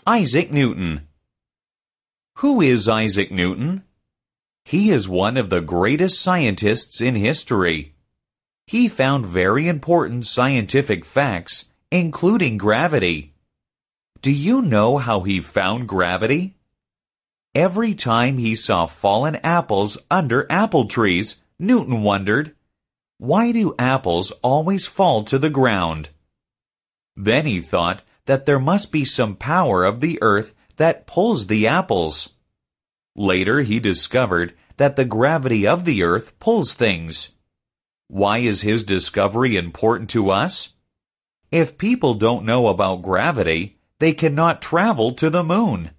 Isaac Newton. Who is Isaac Newton? He is one of the greatest scientists in history. He found very important scientific facts, including gravity. Do you know how he found gravity? Every time he saw fallen apples under apple trees, Newton wondered, why do apples always fall to the ground? Then he thought that there must be some power of the earth that pulls the apples. Later he discovered that the gravity of the earth pulls things. Why is his discovery important to us? If people don't know about gravity, they cannot travel to the moon.